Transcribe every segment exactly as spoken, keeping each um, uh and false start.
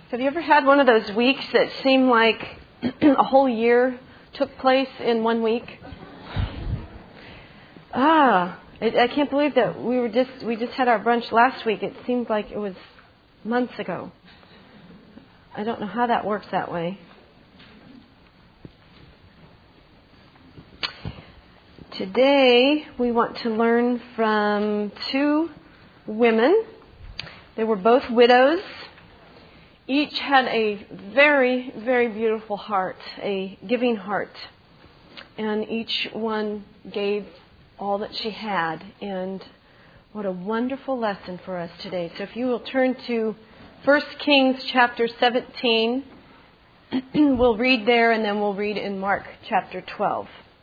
Have you ever had one of those weeks that seem like a whole year took place in one week? Ah, it, I can't believe that we were just we just had our brunch last week. It seemed like it was months ago. I don't know how that works that way. Today we want to learn from two women. They were both widows. Each had a very, very beautiful heart, a giving heart. And each one gave all that she had. And what a wonderful lesson for us today. So if you will turn to First Kings chapter seventeen, we'll read there and then we'll read in Mark chapter twelve.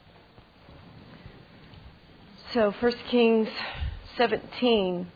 So First Kings seventeen.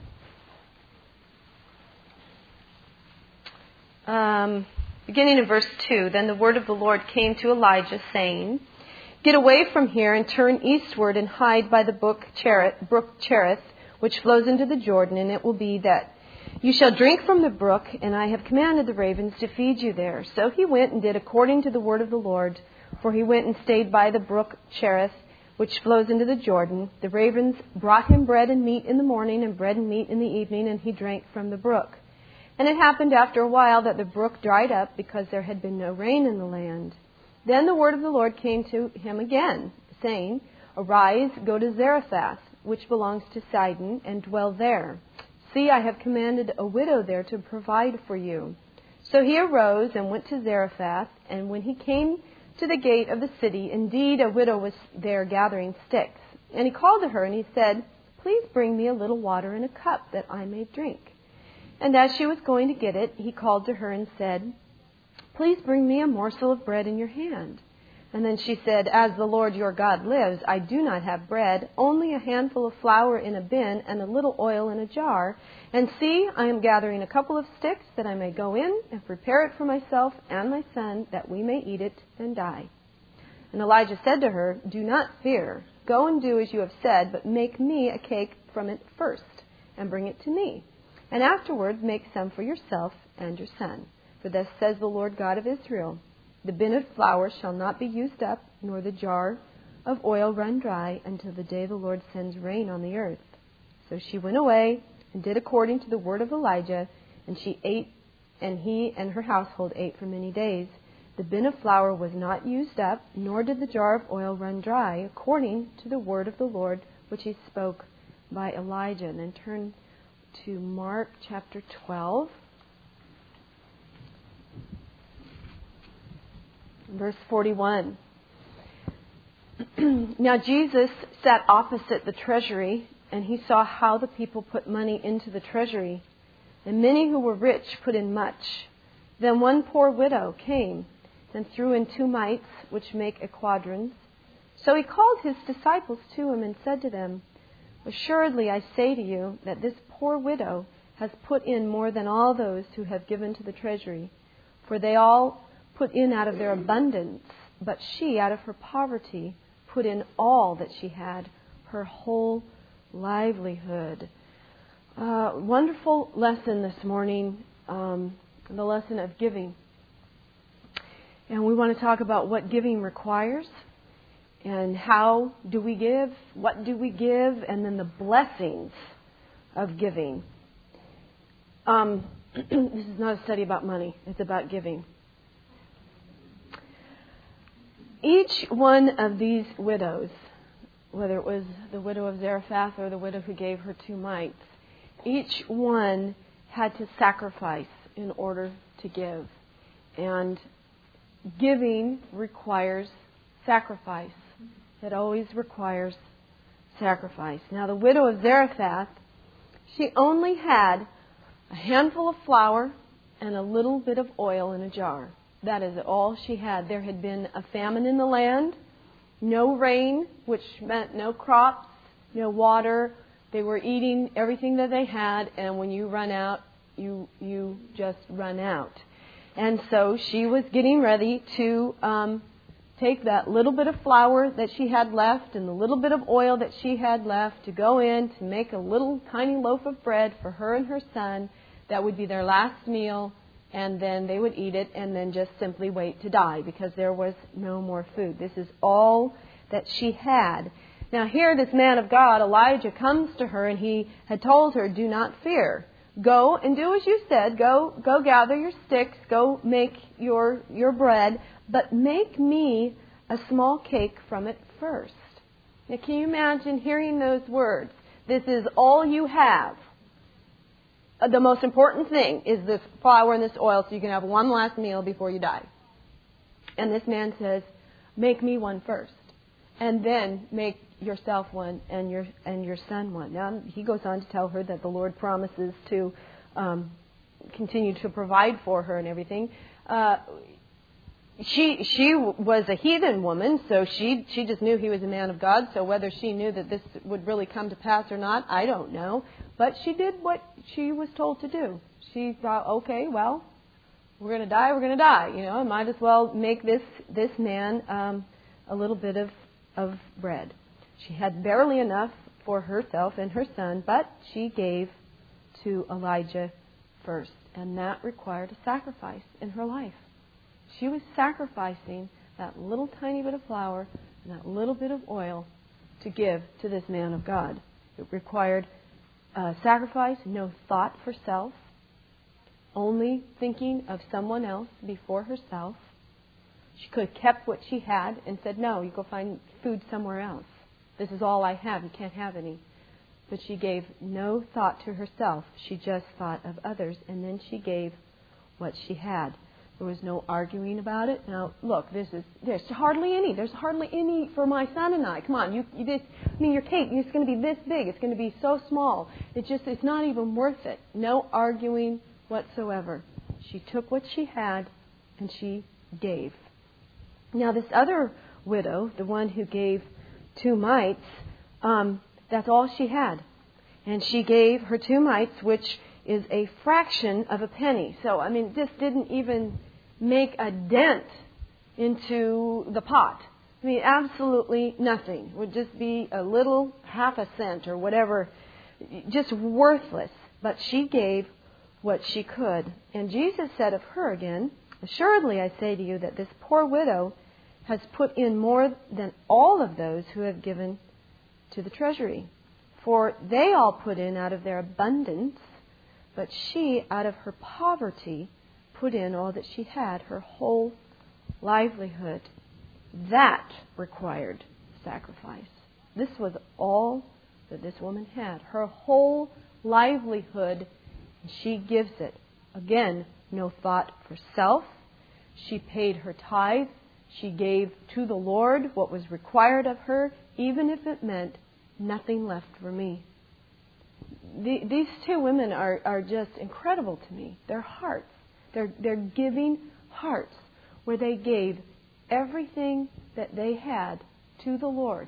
Um, beginning in verse two, then the word of the Lord came to Elijah, saying, "Get away from here and turn eastward and hide by the brook Cherith, brook Cherith, which flows into the Jordan, and it will be that you shall drink from the brook, and I have commanded the ravens to feed you there." So he went and did according to the word of the Lord, for he went and stayed by the brook Cherith, which flows into the Jordan. The ravens brought him bread and meat in the morning, and bread and meat in the evening, and he drank from the brook. And it happened after a while that the brook dried up, because there had been no rain in the land. Then the word of the Lord came to him again, saying, "Arise, go to Zarephath, which belongs to Sidon, and dwell there. See, I have commanded a widow there to provide for you." So he arose and went to Zarephath, and when he came to the gate of the city, indeed a widow was there gathering sticks. And he called to her, and he said, "Please bring me a little water in a cup, that I may drink." And as she was going to get it, he called to her and said, "Please bring me a morsel of bread in your hand." And then she said, "As the Lord your God lives, I do not have bread, only a handful of flour in a bin and a little oil in a jar. And see, I am gathering a couple of sticks, that I may go in and prepare it for myself and my son, that we may eat it and die." And Elijah said to her, "Do not fear. Go and do as you have said, but make me a cake from it first, and bring it to me. And afterward make some for yourself and your son. For thus says the Lord God of Israel, the bin of flour shall not be used up, nor the jar of oil run dry, until the day the Lord sends rain on the earth." So she went away and did according to the word of Elijah, and she ate, and he and her household ate for many days. The bin of flour was not used up, nor did the jar of oil run dry, according to the word of the Lord, which he spoke by Elijah. And then turn to Mark chapter twelve, verse forty-one. Now Jesus sat opposite the treasury, and he saw how the people put money into the treasury, and many who were rich put in much. Then one poor widow came and threw in two mites, which make a quadrans. So he called his disciples to him and said to them, "Assuredly I say to you that this poor widow has put in more than all those who have given to the treasury. For they all put in out of their abundance, but she, out of her poverty, put in all that she had, her whole livelihood." Uh, wonderful lesson this morning, um, the lesson of giving. And we want to talk about what giving requires. And how do we give? What do we give? And then the blessings of giving. Um, this is not a study about money. It's about giving. Each one of these widows, whether it was the widow of Zarephath or the widow who gave her two mites, each one had to sacrifice in order to give. And giving requires sacrifice. It always requires sacrifice. Now, the widow of Zarephath, she only had a handful of flour and a little bit of oil in a jar. That is all she had. There had been a famine in the land, no rain, which meant no crops, no water. They were eating everything that they had, and when you run out, you you just run out. And so she was getting ready to um, take that little bit of flour that she had left and the little bit of oil that she had left to go in to make a little tiny loaf of bread for her and her son. That would be their last meal and then they would eat it and then just simply wait to die because there was no more food. This is all that she had. Now here this man of God, Elijah, comes to her and he had told her, do not fear. Go and do as you said. Go go gather your sticks. Go make your your bread. But make me a small cake from it first. Now can you imagine hearing those words? This is all you have. The most important thing is this flour and this oil so you can have one last meal before you die. And this man says, make me one first. And then make yourself one and your and your son one. Now he goes on to tell her that the Lord promises to um, continue to provide for her and everything. Uh, she she was a heathen woman, so she she just knew he was a man of God. So whether she knew that this would really come to pass or not, I don't know. But she did what she was told to do. She thought, okay, well, we're going to die. We're going to die. You know, I might as well make this this man um, a little bit of of bread. She had barely enough for herself and her son, but she gave to Elijah first. And that required a sacrifice in her life. She was sacrificing that little tiny bit of flour and that little bit of oil to give to this man of God. It required a sacrifice, no thought for self, only thinking of someone else before herself. She could have kept what she had and said, no, you go find food somewhere else. This is all I have. You can't have any. But she gave no thought to herself. She just thought of others. And then she gave what she had. There was no arguing about it. Now, look, this is there's hardly any. There's hardly any for my son and I. Come on, you, you this, I mean, your cake is going to be this big. It's going to be so small. It's just, it's not even worth it. No arguing whatsoever. She took what she had and she gave. Now, this other widow, the one who gave two mites, um, that's all she had. And she gave her two mites, which is a fraction of a penny. So, I mean, this didn't even make a dent into the pot. I mean, absolutely nothing. It would just be a little half a cent or whatever, just worthless. But she gave what she could. And Jesus said of her again, assuredly I say to you that this poor widow has put in more than all of those who have given to the treasury. For they all put in out of their abundance, but she, out of her poverty, put in all that she had, her whole livelihood. That required sacrifice. This was all that this woman had. Her whole livelihood, she gives it. Again, no thought for self. She paid her tithe. She gave to the Lord what was required of her, even if it meant nothing left for me. The, these two women are, are just incredible to me. Their hearts, they're, they're giving hearts where they gave everything that they had to the Lord.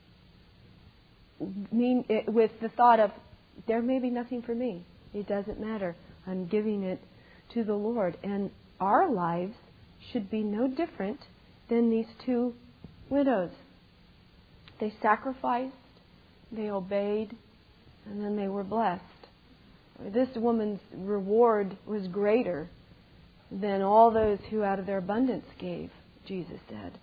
Mean, it, with the thought of, there may be nothing for me. It doesn't matter. I'm giving it to the Lord. And our lives should be no different than these two widows. They sacrificed, they obeyed, and then they were blessed. This woman's reward was greater than all those who out of their abundance gave, Jesus said.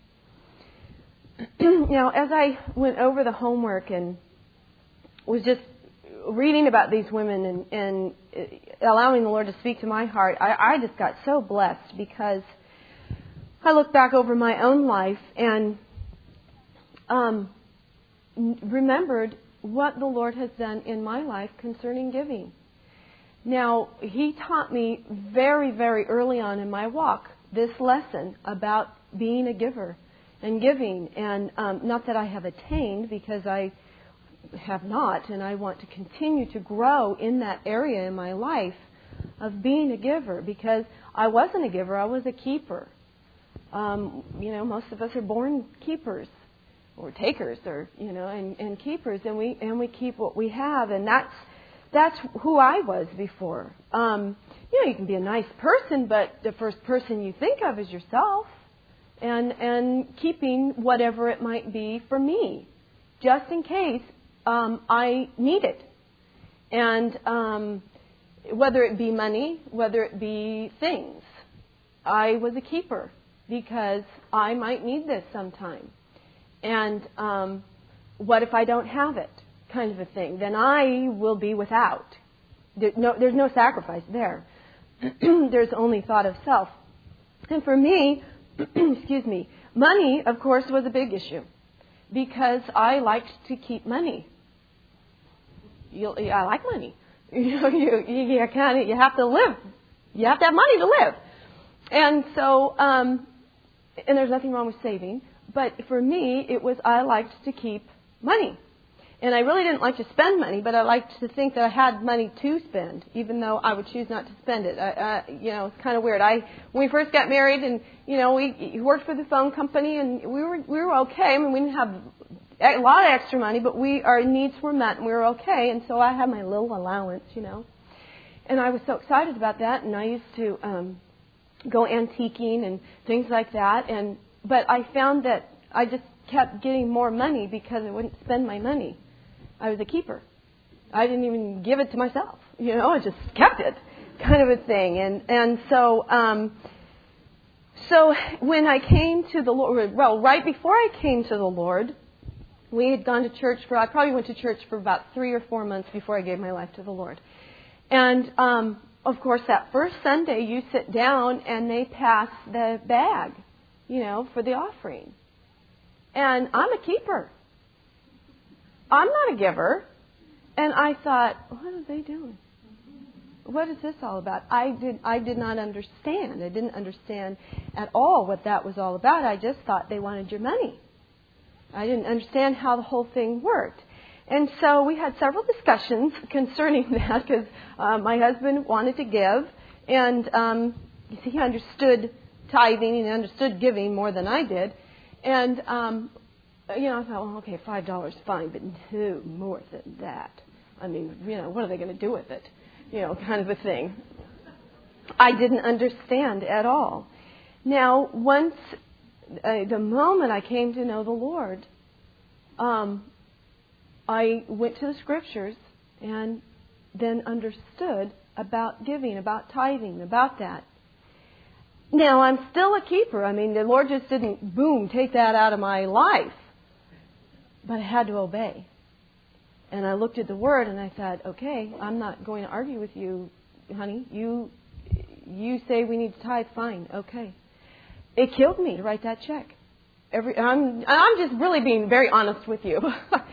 Now, as I went over the homework and was just reading about these women and, and allowing the Lord to speak to my heart, I, I just got so blessed because I look back over my own life and um, remembered what the Lord has done in my life concerning giving. Now, He taught me very, very early on in my walk this lesson about being a giver and giving. And um, not that I have attained, because I have not, and I want to continue to grow in that area in my life of being a giver, because I wasn't a giver, I was a keeper. Um, you know, most of us are born keepers or takers, or you know, and, and keepers, and we and we keep what we have, and that's that's who I was before. Um, you know, you can be a nice person, but the first person you think of is yourself, and and keeping whatever it might be for me, just in case um, I need it. And um, whether it be money, whether it be things. I was a keeper because I might need this sometime. And um, what if I don't have it, kind of a thing? Then I will be without. There, no, there's no sacrifice there. There's only thought of self. And for me, excuse me, money, of course, was a big issue because I liked to keep money. You, I like money. You know, you you, you kind of you have to live. You have to have money to live. And so, um, and there's nothing wrong with saving. But for me, it was I liked to keep money. And I really didn't like to spend money, but I liked to think that I had money to spend, even though I would choose not to spend it. I, uh, you know, it's kind of weird. I when we first got married, and you know, we worked for the phone company, and we were we were okay. I mean, we didn't have a lot of extra money, but we our needs were met, and we were okay. And so I had my little allowance, you know, and I was so excited about that. And I used to um, go antiquing and things like that. And but I found that I just kept getting more money because I wouldn't spend my money. I was a keeper. I didn't even give it to myself. You know, I just kept it, kind of a thing. And and so um, so when I came to the Lord, well, right before I came to the Lord, we had gone to church for, I probably went to church for about three or four months before I gave my life to the Lord. And um, of course, that first Sunday, you sit down and they pass the bag, you know, for the offering. And I'm a keeper. I'm not a giver. And I thought, what are they doing? What is this all about? I did I did not understand. I didn't understand at all what that was all about. I just thought they wanted your money. I didn't understand how the whole thing worked. And so we had several discussions concerning that because uh, my husband wanted to give. And um, you see, he understood tithing and understood giving more than I did. And um You know, I thought, well, okay, five dollars, fine, but no more than that. I mean, you know, what are they going to do with it? You know, kind of a thing. I didn't understand at all. Now, once, uh, the moment I came to know the Lord, um, I went to the Scriptures and then understood about giving, about tithing, about that. Now, I'm still a keeper. I mean, the Lord just didn't, boom, take that out of my life. But I had to obey. And I looked at the Word and I thought, okay, I'm not going to argue with you, honey. You you say we need to tithe, fine, okay. It killed me to write that check. Every I'm I'm just really being very honest with you.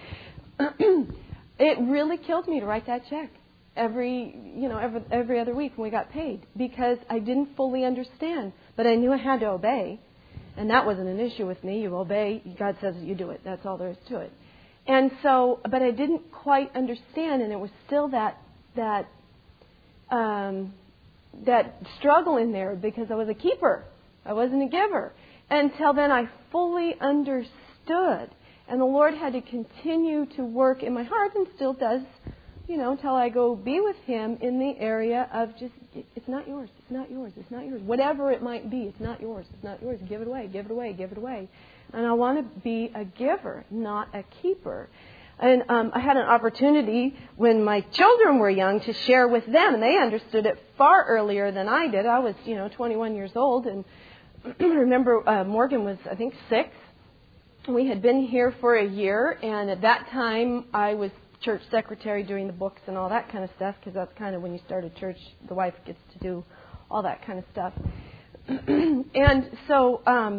It really killed me to write that check every you know every every other week when we got paid because I didn't fully understand, but I knew I had to obey. And that wasn't an issue with me. You obey. God says you do it. That's all there is to it. And so, but I didn't quite understand, and it was still that that um, that struggle in there because I was a keeper. I wasn't a giver. Until then, I fully understood, and the Lord had to continue to work in my heart, and still does, you know, until I go be with Him in the area of just, it's not yours, it's not yours, it's not yours. Whatever it might be, it's not yours, it's not yours. Give it away, give it away, give it away. And I want to be a giver, not a keeper. And um, I had an opportunity when my children were young to share with them, and they understood it far earlier than I did. I was, you know, twenty-one years old, and I remember uh, Morgan was, I think, six. We had been here for a year, and at that time I was church secretary doing the books and all that kind of stuff, because that's kind of when you start a church, the wife gets to do all that kind of stuff. And so um,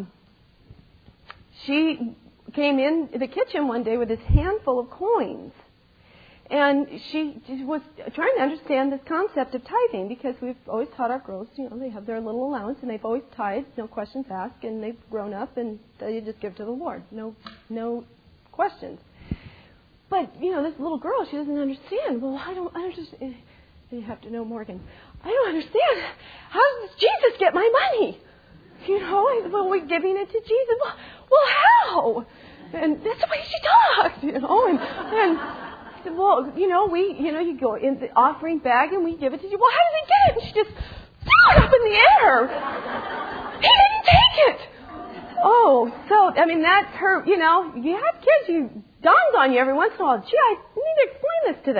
she came in the kitchen one day with this handful of coins. And she was trying to understand this concept of tithing, because we've always taught our girls, you know, they have their little allowance, and they've always tithed, no questions asked, and they've grown up, and they just give to the Lord, no, no questions. But, you know, this little girl, she doesn't understand. Well, I don't understand. You have to know Morgan. I don't understand. How does Jesus get my money? You know, well, we're giving it to Jesus. Well, well how? And that's the way she talks, you know. And, and I said, well, you know, we, you know, you go in the offering bag and we give it to you. Well, how did he get it? And she just threw it up in the air. He didn't take it. Oh, so, I mean, that's her, you know, you have kids, you dawns on you every once in a while, gee, I need to explain this to them.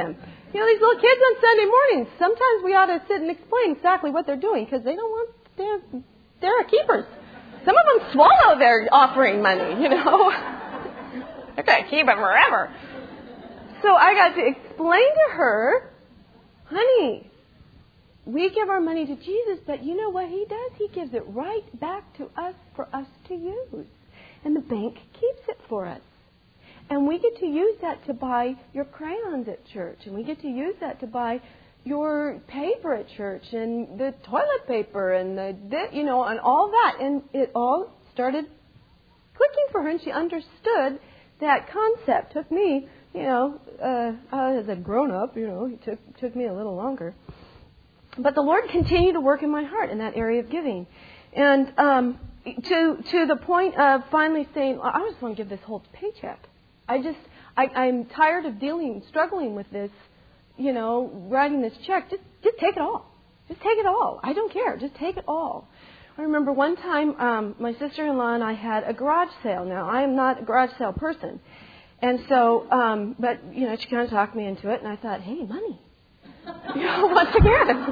You know, these little kids on Sunday mornings, sometimes we ought to sit and explain exactly what they're doing because they don't want, they're, they're keepers. Some of them swallow their offering money, you know. They're going to keep it forever. So I got to explain to her, honey, we give our money to Jesus, but you know what He does? He gives it right back to us for us to use. And the bank keeps it for us. And we get to use that to buy your crayons at church. And we get to use that to buy your paper at church and the toilet paper and the, you know, and all that. And it all started clicking for her, and she understood that concept. Took me, you know, uh, as a grown-up, you know, it took, took me a little longer. But the Lord continued to work in my heart in that area of giving. And um, to to the point of finally saying, well, I just want to give this whole paycheck. I just, I, I'm tired of dealing, struggling with this, you know, writing this check. Just, just take it all. Just take it all. I don't care. Just take it all. I remember one time um, my sister-in-law and I had a garage sale. Now, I am not a garage sale person. And so, um, but, you know, she kind of talked me into it. And I thought, hey, money. You know, once again.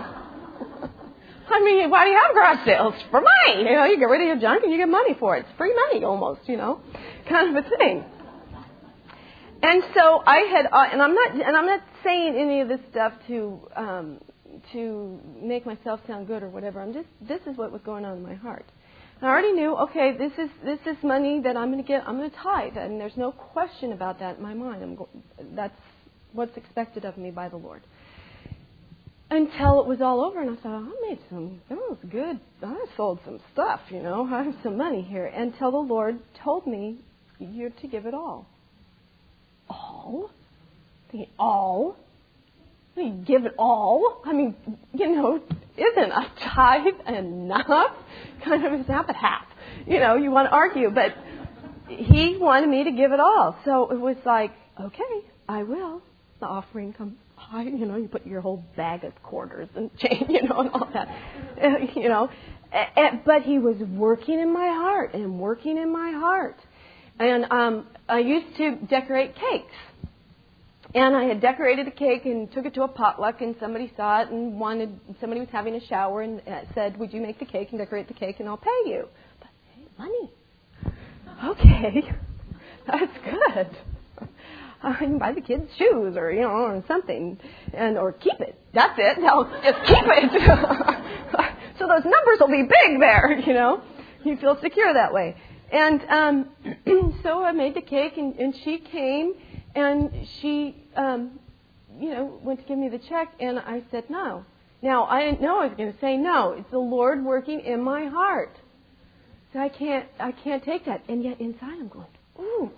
I mean, why do you have garage sales? For money. You know, you get rid of your junk and you get money for it. It's free money almost, you know, kind of a thing. And so I had, uh, and I'm not, and I'm not saying any of this stuff to um, to make myself sound good or whatever. I'm just, this is what was going on in my heart. And I already knew, okay, this is this is money that I'm going to get. I'm going to tithe, and there's no question about that in my mind. I'm go- that's what's expected of me by the Lord. Until it was all over, and I thought, I made some, that was good. I sold some stuff, you know. I have some money here. Until the Lord told me, you're to give it all. All? Thinking, all? I mean, give it all? I mean, you know, isn't a tithe enough? Kind of, it's not but half. You know, you want to argue, but He wanted me to give it all. So it was like, okay, I will. The offering comes high, you know, you put your whole bag of quarters and change, you know, and all that, you know. But He was working in my heart and working in my heart. And um, I used to decorate cakes. And I had decorated a cake and took it to a potluck, and somebody saw it and wanted, somebody was having a shower and said, would you make the cake and decorate the cake and I'll pay you? But, hey, money. Okay, that's good. I can buy the kids shoes or, you know, or something, and or keep it. That's it. I'll just keep it. So those numbers will be big there, you know. You feel secure that way. And um, so I made the cake, and, and she came, and she, um, you know, went to give me the check, and I said no. Now, I didn't know I was going to say no. It's the Lord working in my heart. So I can't, I can't take that. And yet inside I'm going, ooh,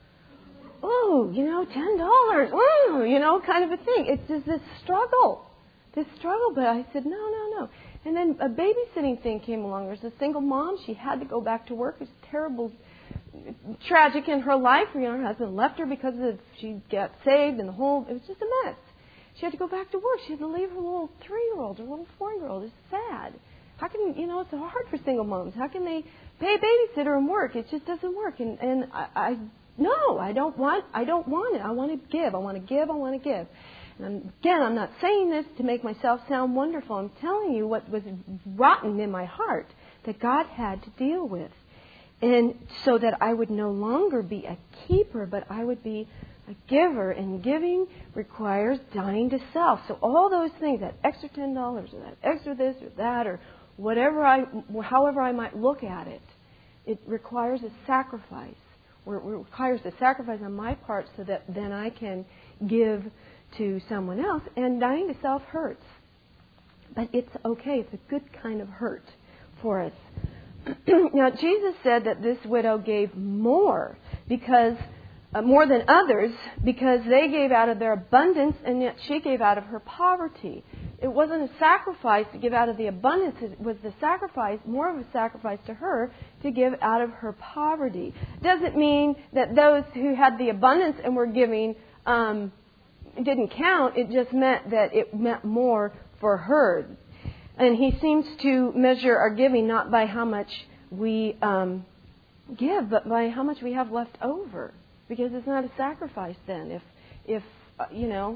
ooh, you know, ten dollars, ooh, you know, kind of a thing. It's just this struggle, this struggle. But I said, no, no, no. And then a babysitting thing came along. There's a single mom. She had to go back to work. It was terrible, tragic in her life. You know, her husband left her because of she got saved, and the whole, it was just a mess. She had to go back to work. She had to leave her little three-year-old, her little four-year-old. It's sad. How can, you know, it's hard for single moms. How can they pay a babysitter and work? It just doesn't work. And, and I, I, no, I don't want, I don't want it. I want to give. I want to give. I want to give. And again, I'm not saying this to make myself sound wonderful. I'm telling you what was rotten in my heart that God had to deal with. And so that I would no longer be a keeper, but I would be a giver. And giving requires dying to self. So all those things, that extra ten dollars or that extra this or that or whatever I, however I might look at it, it requires a sacrifice. Or it requires a sacrifice on my part so that then I can give to someone else. And dying to self hurts. But it's okay. It's a good kind of hurt for us. Now, Jesus said that this widow gave more because uh, more than others because they gave out of their abundance, and yet she gave out of her poverty. It wasn't a sacrifice to give out of the abundance. It was the sacrifice, more of a sacrifice to her to give out of her poverty. Doesn't mean that those who had the abundance and were giving um, didn't count. It just meant that it meant more for her. And He seems to measure our giving not by how much we um, give, but by how much we have left over. Because it's not a sacrifice then. If, if uh, you know,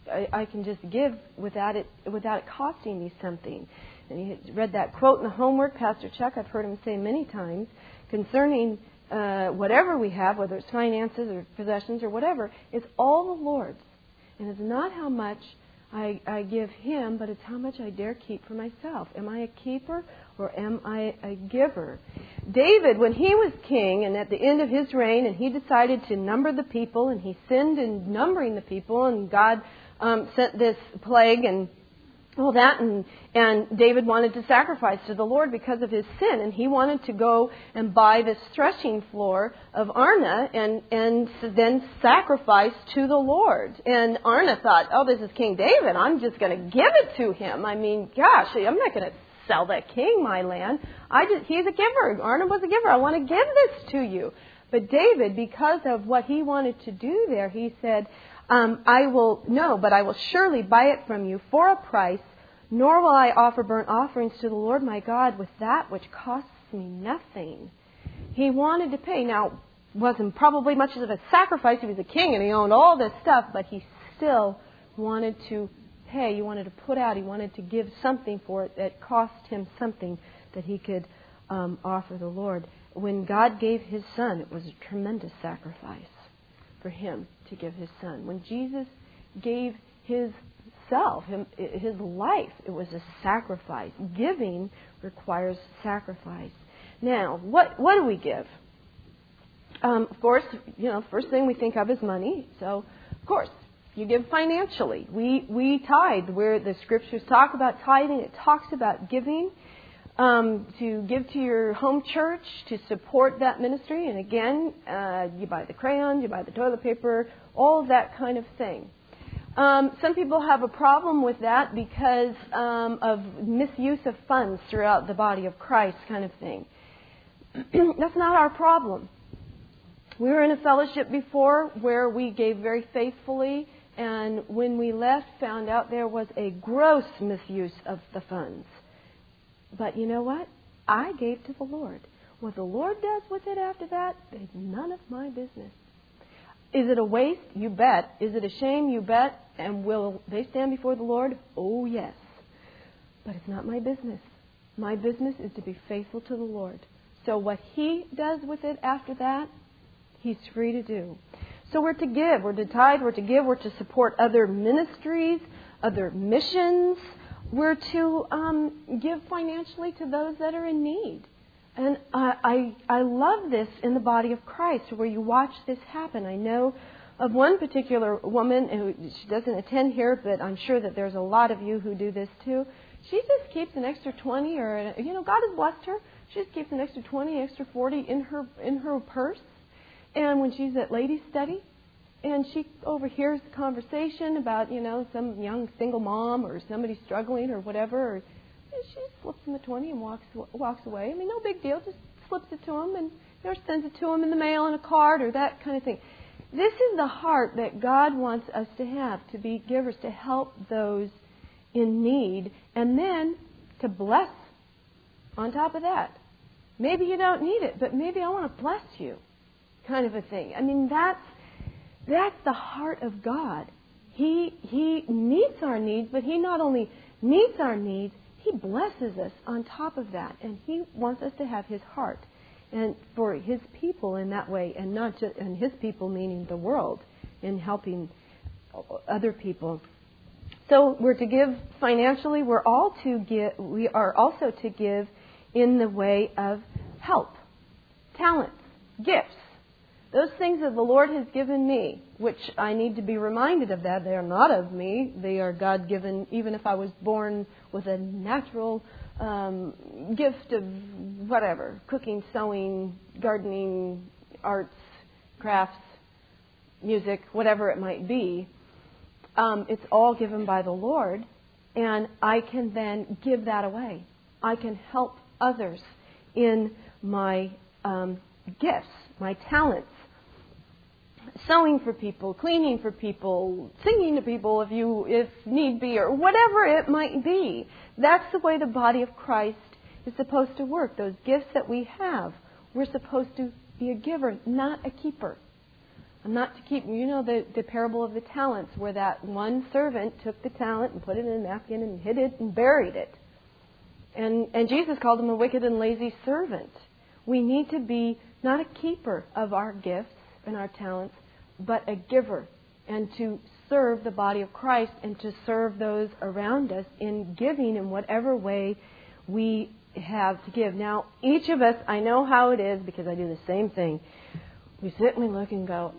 I, I can just give without it without it costing me something. And you read that quote in the homework, Pastor Chuck. I've heard him say many times concerning uh, whatever we have, whether it's finances or possessions or whatever. It's all the Lord's, and it's not how much I, I give Him, but it's how much I dare keep for myself. Am I a keeper or am I a giver? David, when he was king and at the end of his reign, and he decided to number the people, and he sinned in numbering the people, and God um, sent this plague and all that, and, and David wanted to sacrifice to the Lord because of his sin, and he wanted to go and buy this threshing floor of Arna and, and then sacrifice to the Lord. And Arna thought, oh, this is King David. I'm just going to give it to him. I mean, gosh, I'm not going to sell that king my land. I just, he's a giver. Arna was a giver. I want to give this to you. But David, because of what he wanted to do there, he said, Um, I will, no, but I will surely buy it from you for a price, nor will I offer burnt offerings to the Lord my God with that which costs me nothing. He wanted to pay. Now, wasn't probably much of a sacrifice. He was a king and he owned all this stuff, but he still wanted to pay. He wanted to put out. He wanted to give something for it that cost him something that he could um, offer the Lord. When God gave His Son, it was a tremendous sacrifice for Him to give His Son. When Jesus gave His self, him, His life, it was a sacrifice. Giving requires sacrifice. Now, what what do we give? Um, of course, you know, first thing we think of is money. So, of course, you give financially. We we tithe. Where the Scriptures talk about tithing, it talks about giving. Um, to give to your home church to support that ministry. And again, uh, you buy the crayons, you buy the toilet paper, all of that kind of thing. Um, some people have a problem with that because um, of misuse of funds throughout the body of Christ kind of thing. That's not our problem. We were in a fellowship before where we gave very faithfully, and when we left, found out there was a gross misuse of the funds. But you know what? I gave to the Lord. What the Lord does with it after that is none of my business. Is it a waste? You bet. Is it a shame? You bet. And will they stand before the Lord? Oh, yes. But it's not my business. My business is to be faithful to the Lord. So what He does with it after that, He's free to do. So we're to give. We're to tithe. We're to give. We're to support other ministries, other missions. We're to um, give financially to those that are in need. And uh, I I love this in the body of Christ where you watch this happen. I know of one particular woman who she doesn't attend here, but I'm sure that there's a lot of you who do this too. She just keeps an extra twenty, or you know, God has blessed her. She just keeps an extra twenty, extra forty in her in her purse. And when she's at ladies' study, and she overhears the conversation about, you know, some young single mom or somebody struggling or whatever. Or, she slips him a twenty and walks walks away. I mean, no big deal. Just slips it to him and you know, sends it to him in the mail in a card or that kind of thing. This is the heart that God wants us to have, to be givers, to help those in need, and then to bless on top of that. Maybe you don't need it, but maybe I want to bless you, kind of a thing. I mean, that's That's the heart of God. He He meets our needs, but He not only meets our needs, He blesses us on top of that. And He wants us to have His heart and for His people in that way, and not just and His people meaning the world, in helping other people. So we're to give financially. We're all to give. We are also to give in the way of help, talents, gifts. Those things that the Lord has given me, which I need to be reminded of that. They are not of me. They are God-given, even if I was born with a natural um, gift of whatever, cooking, sewing, gardening, arts, crafts, music, whatever it might be. Um, it's all given by the Lord, and I can then give that away. I can help others in my um, gifts, my talents. Sewing for people, cleaning for people, singing to people if you if need be, or whatever it might be. That's the way the body of Christ is supposed to work. Those gifts that we have, we're supposed to be a giver, not a keeper. I'm not to keep, you know, the, the parable of the talents where that one servant took the talent and put it in a napkin and hid it and buried it. And, and Jesus called him a wicked and lazy servant. We need to be not a keeper of our gifts and our talents, but a giver, and to serve the body of Christ and to serve those around us in giving in whatever way we have to give. Now, each of us, I know how it is because I do the same thing. We sit and we look and go,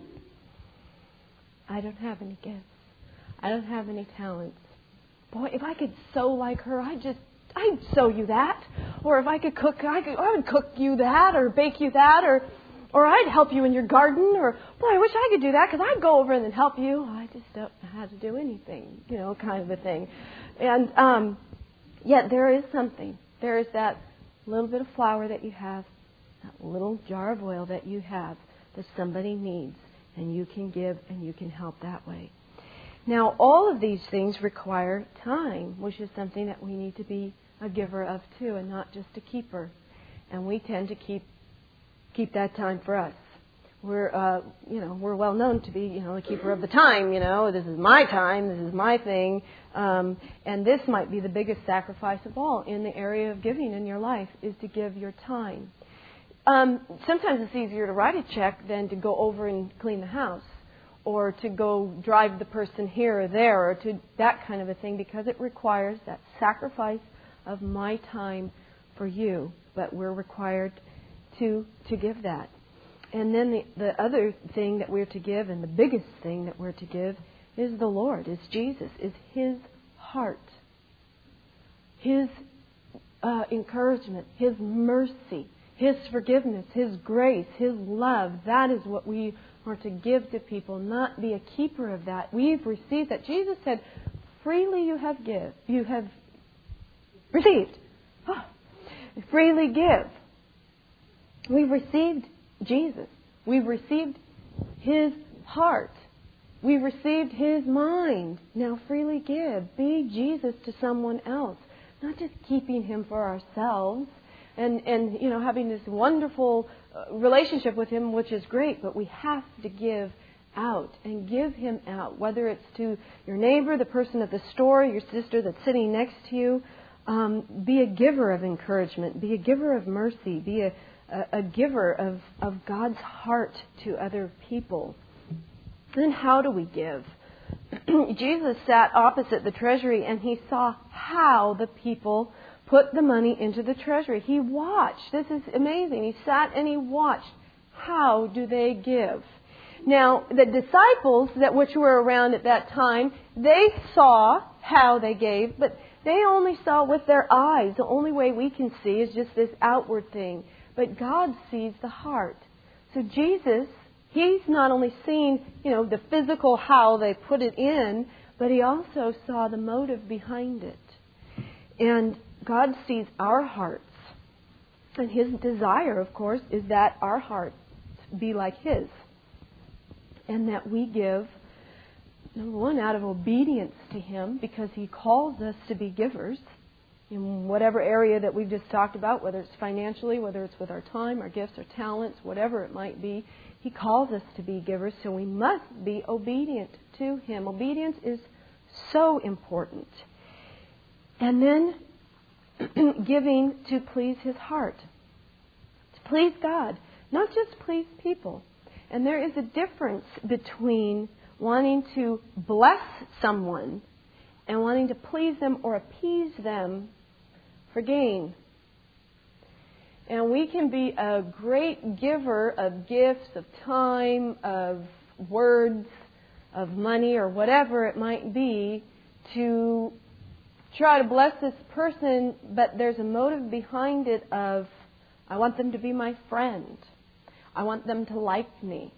I don't have any gifts. I don't have any talents. Boy, if I could sew like her, I'd just, I'd sew you that. Or if I could cook, I, could, I would cook you that or bake you that or or I'd help you in your garden. Or, boy, I wish I could do that because I'd go over and help you. I just don't know how to do anything, you know, kind of a thing. And um, yet there is something. There is that little bit of flour that you have, that little jar of oil that you have that somebody needs. And you can give and you can help that way. Now, all of these things require time, which is something that we need to be a giver of too, and not just a keeper. And we tend to keep keep that time for us. We're, uh, you know, we're well known to be, you know, the keeper of the time. You know, this is my time, this is my thing, um, and this might be the biggest sacrifice of all in the area of giving in your life is to give your time. Um, sometimes it's easier to write a check than to go over and clean the house or to go drive the person here or there or to that kind of a thing because it requires that sacrifice of my time for you. But we're required to to give that. And then the, the other thing that we're to give and the biggest thing that we're to give is the Lord, is Jesus, is His heart, His uh, encouragement, His mercy, His forgiveness, His grace, His love. That is what we are to give to people, not be a keeper of that. We've received that. Jesus said, freely you have give. You have received. Oh, freely give. We've received Jesus. We've received His heart. We've received His mind. Now freely give. Be Jesus to someone else. Not just keeping Him for ourselves. And, and, you know, having this wonderful uh, relationship with Him, which is great, but we have to give out and give Him out, whether it's to your neighbor, the person at the store, your sister that's sitting next to you. Um, be a giver of encouragement. Be a giver of mercy. Be a, a, a giver of, of God's heart to other people. Then how do we give? Jesus sat opposite the treasury and He saw how the people put the money into the treasury. He watched. This is amazing. He sat and He watched. How do they give? Now, the disciples that which were around at that time, they saw how they gave, but they only saw with their eyes. The only way we can see is just this outward thing. But God sees the heart. So Jesus, He's not only seen, you know, the physical how they put it in, but He also saw the motive behind it. And God sees our hearts. And His desire, of course, is that our hearts be like His. And that we give, number one, out of obedience to Him, because He calls us to be givers in whatever area that we've just talked about, whether it's financially, whether it's with our time, our gifts, our talents, whatever it might be. He calls us to be givers, so we must be obedient to Him. Obedience is so important. And then giving to please His heart, to please God, not just please people. And there is a difference between wanting to bless someone and wanting to please them or appease them for gain. And we can be a great giver of gifts, of time, of words, of money, or whatever it might be, to try to bless this person, but there's a motive behind it of, I want them to be my friend. I want them to like me.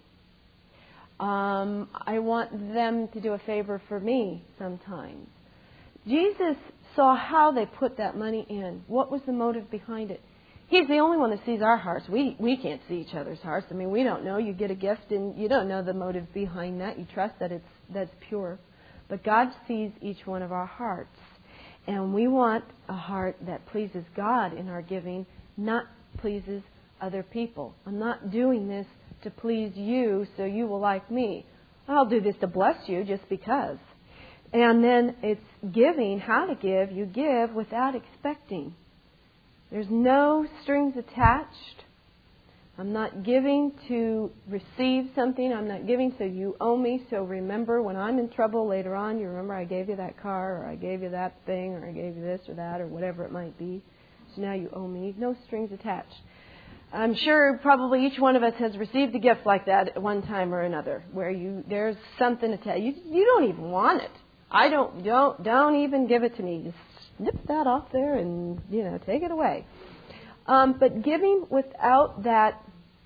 Um, I want them to do a favor for me sometimes. Jesus saw how they put that money in. What was the motive behind it? He's the only one that sees our hearts. We we can't see each other's hearts. I mean, we don't know. You get a gift and you don't know the motive behind that. You trust that it's that's pure. But God sees each one of our hearts. And we want a heart that pleases God in our giving, not pleases other people. I'm not doing this to please you so you will like me. I'll do this to bless you just because. And then it's giving, how to give. You give without expecting. There's no strings attached. I'm not giving to receive something. I'm not giving so you owe me. So remember, when I'm in trouble later on, you remember I gave you that car, or I gave you that thing, or I gave you this or that, or whatever it might be. So now you owe me. No strings attached. I'm sure probably each one of us has received a gift like that at one time or another, where you there's something to tell you. You don't even want it. I don't don't don't even give it to me. Just snip that off there and you know take it away. Um, but giving without that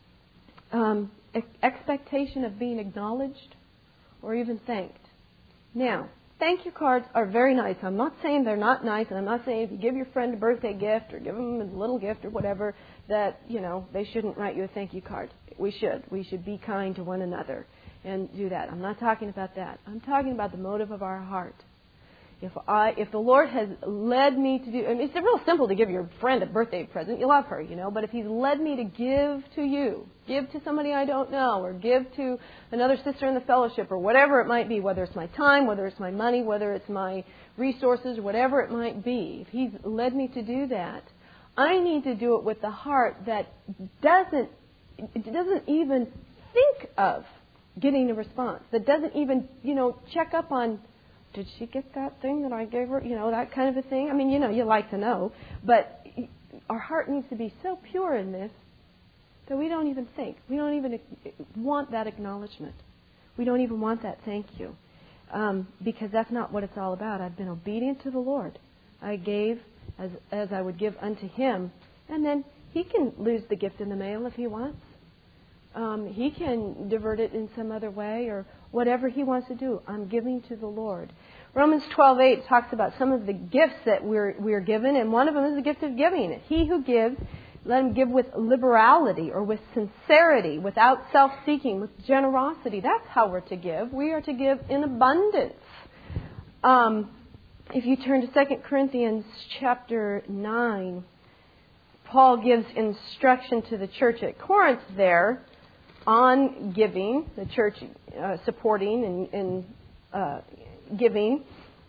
um, expectation of being acknowledged or even thanked. Now, thank you cards are very nice. I'm not saying they're not nice, and I'm not saying if you give your friend a birthday gift or give them a little gift or whatever that you know they shouldn't write you a thank you card. We should. We should be kind to one another and do that. I'm not talking about that. I'm talking about the motive of our heart. If I, if the Lord has led me to do, I mean, it's real simple to give your friend a birthday present. You love her, you know. But if He's led me to give to you, give to somebody I don't know, or give to another sister in the fellowship, or whatever it might be, whether it's my time, whether it's my money, whether it's my resources, whatever it might be, if He's led me to do that, I need to do it with the heart that doesn't, it doesn't even think of getting a response, that doesn't even, you know, check up on, did she get that thing that I gave her? You know, that kind of a thing. I mean, you know, you like to know. But our heart needs to be so pure in this that we don't even think. We don't even want that acknowledgement. We don't even want that thank you. Um, because that's not what it's all about. I've been obedient to the Lord. I gave as, as I would give unto Him. And then He can lose the gift in the mail if He wants. Um, he can divert it in some other way or whatever He wants to do. I'm giving to the Lord. Romans twelve eight talks about some of the gifts that we're we're given, and one of them is the gift of giving. He who gives, let him give with liberality or with sincerity, without self-seeking, with generosity. That's how we're to give. We are to give in abundance. Um, if you turn to Second Corinthians chapter nine, Paul gives instruction to the church at Corinth there on giving, the church uh, supporting and, and uh, giving.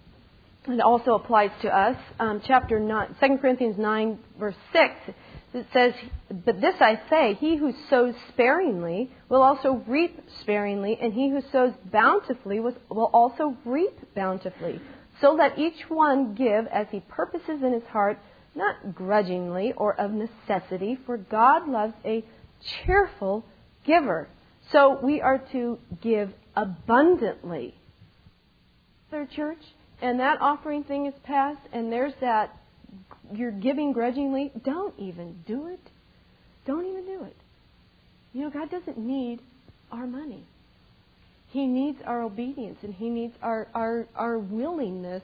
It also applies to us. Um, chapter nine, Second Corinthians nine, verse six, it says, "But this I say, he who sows sparingly will also reap sparingly, and he who sows bountifully will also reap bountifully. So let each one give as he purposes in his heart, not grudgingly or of necessity, for God loves a cheerful giver." So we are to give abundantly. Their church, and that offering thing is passed, and there's that, you're giving grudgingly, don't even do it. Don't even do it. You know, God doesn't need our money. He needs our obedience, and He needs our, our, our willingness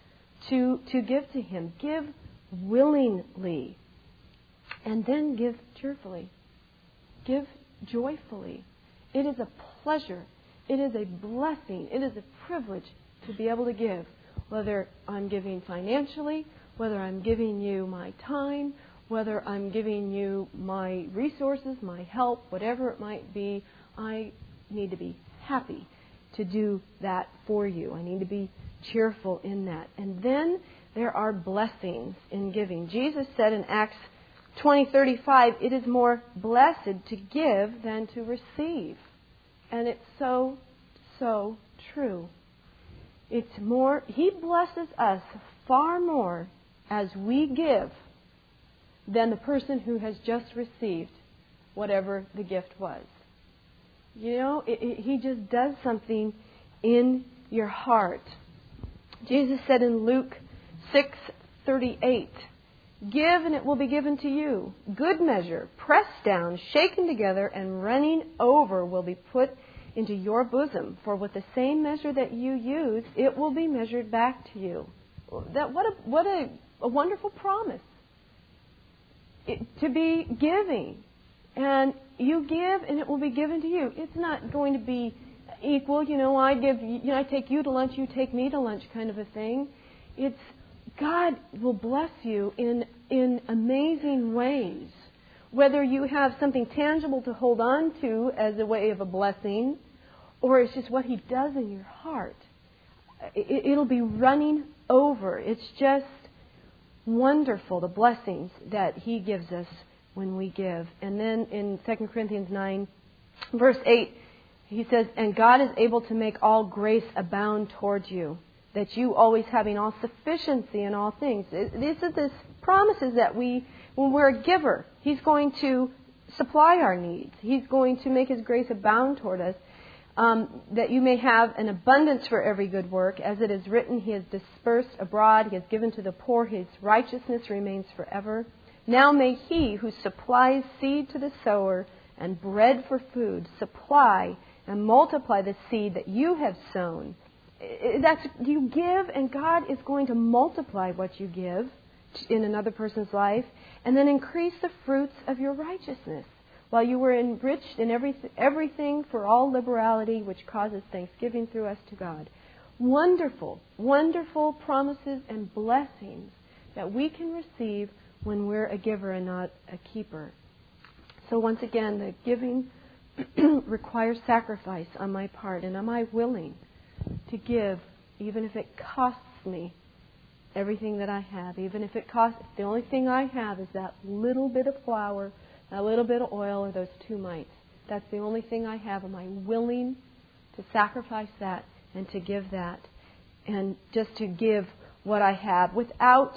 to, to give to Him. Give willingly, and then give cheerfully. Give joyfully. It is a pleasure. It is a blessing. It is a privilege to be able to give, whether I'm giving financially, whether I'm giving you my time, whether I'm giving you my resources, my help, whatever it might be. I need to be happy to do that for you. I need to be cheerful in that. And then there are blessings in giving. Jesus said in Acts twenty thirty-five, "It is more blessed to give than to receive." And it's so, so true. It's more, He blesses us far more as we give than the person who has just received whatever the gift was. You know, it, it, He just does something in your heart. Jesus said in Luke six thirty-eight, "Give and it will be given to you. Good measure, pressed down, shaken together, and running over will be put into your bosom. For with the same measure that you use, it will be measured back to you." That what a what a, a wonderful promise. It, to be giving, and you give and it will be given to you. It's not going to be equal. You know, I give. You know, I take you to lunch, you take me to lunch, kind of a thing. It's God will bless you in in amazing ways whether you have something tangible to hold on to as a way of a blessing, or it's just what He does in your heart. It, it'll be running over. It's just wonderful, the blessings that He gives us when we give. And then in Second Corinthians nine, verse eight, he says, "And God is able to make all grace abound towards you, that you always having all sufficiency in all things." These are the promises that we, when we're a giver, He's going to supply our needs. He's going to make His grace abound toward us, um, that you may have an abundance for every good work. As it is written, He has dispersed abroad, He has given to the poor, His righteousness remains forever. Now may He who supplies seed to the sower and bread for food supply and multiply the seed that you have sown. That's, you give, and God is going to multiply what you give in another person's life, and then increase the fruits of your righteousness, while you were enriched in every, everything for all liberality, which causes thanksgiving through us to God. Wonderful, wonderful promises and blessings that we can receive when we're a giver and not a keeper. So once again, the giving requires sacrifice on my part, and am I willing to give, even if it costs me everything that I have, even if it costs, the only thing I have is that little bit of flour, that little bit of oil, or those two mites. That's the only thing I have. Am I willing to sacrifice that and to give that, and just to give what I have without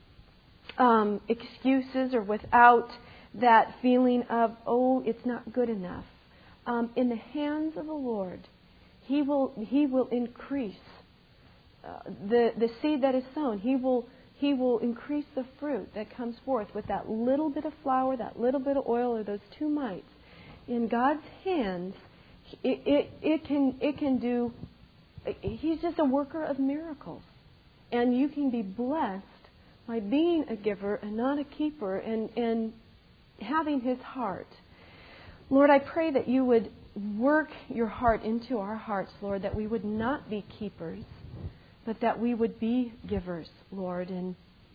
um, excuses or without that feeling of, oh, it's not good enough. Um, in the hands of the Lord, He will He will increase uh, the the seed that is sown. He will He will increase the fruit that comes forth with that little bit of flour, that little bit of oil, or those two mites. In God's hands, it it, it can it can do. He's just a worker of miracles, and you can be blessed by being a giver and not a keeper, and and having His heart. Lord, I pray that You would work Your heart into our hearts, Lord, that we would not be keepers, but that we would be givers, Lord. And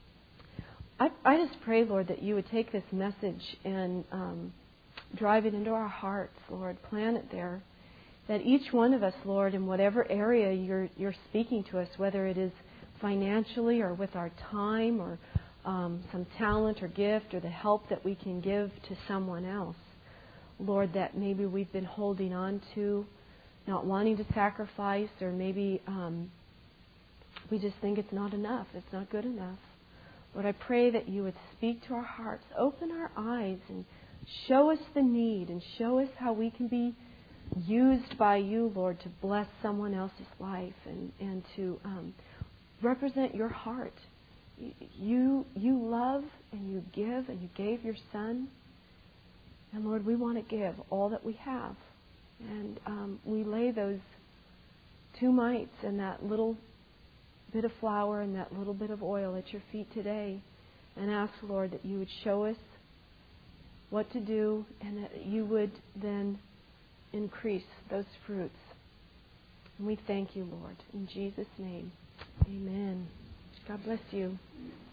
I, I just pray, Lord, that You would take this message and um, drive it into our hearts, Lord. Plant it there. That each one of us, Lord, in whatever area You're, you're speaking to us, whether it is financially or with our time or um, some talent or gift or the help that we can give to someone else, Lord, that maybe we've been holding on to, not wanting to sacrifice, or maybe um, we just think it's not enough, it's not good enough. Lord, I pray that You would speak to our hearts, open our eyes, and show us the need, and show us how we can be used by You, Lord, to bless someone else's life and, and to um, represent Your heart. You, you love and You give, and You gave Your Son. And Lord, we want to give all that we have. And um, we lay those two mites and that little bit of flour and that little bit of oil at Your feet today, and ask, Lord, that You would show us what to do, and that You would then increase those fruits. And we thank You, Lord. In Jesus' name, amen. God bless you.